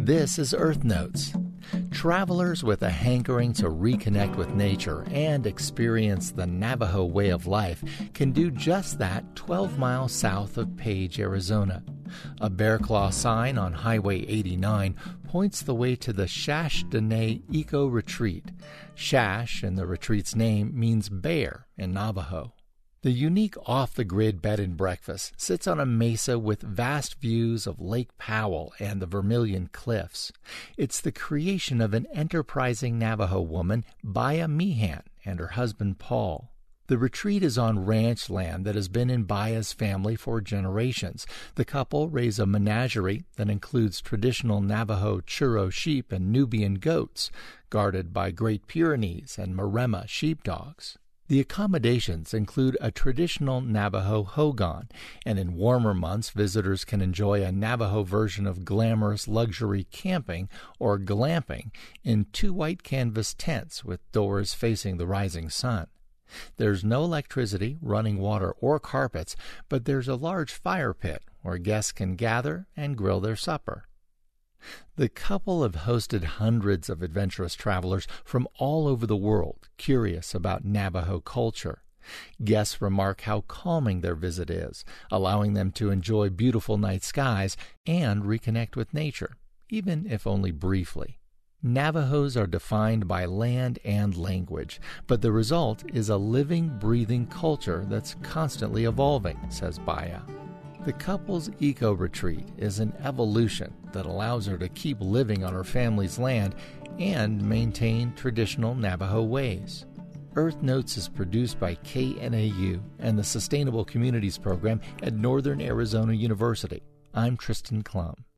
This is Earth Notes. Travelers with a hankering to reconnect with nature and experience the Navajo way of life can do just that 12 miles south of Page, Arizona. A bear claw sign on Highway 89 points the way to the Shash Dene Eco Retreat. Shash, in the retreat's name, means bear in Navajo. The unique off-the-grid bed and breakfast sits on a mesa with vast views of Lake Powell and the Vermilion Cliffs. It's the creation of an enterprising Navajo woman, Baya Meehan, and her husband, Paul. The retreat is on ranch land that has been in Baya's family for generations. The couple raise a menagerie that includes traditional Navajo Churro sheep and Nubian goats, guarded by Great Pyrenees and Maremma sheepdogs. The accommodations include a traditional Navajo hogan, and in warmer months, visitors can enjoy a Navajo version of glamorous luxury camping or glamping in 2 white canvas tents with doors facing the rising sun. There's no electricity, running water, or carpets, but there's a large fire pit where guests can gather and grill their supper. The couple have hosted hundreds of adventurous travelers from all over the world curious about Navajo culture. Guests remark how calming their visit is, allowing them to enjoy beautiful night skies and reconnect with nature, even if only briefly. Navajos are defined by land and language, but the result is a living, breathing culture that's constantly evolving, says Baya. The couple's eco-retreat is an evolution that allows her to keep living on her family's land and maintain traditional Navajo ways. Earth Notes is produced by KNAU and the Sustainable Communities Program at Northern Arizona University. I'm Tristan Klum.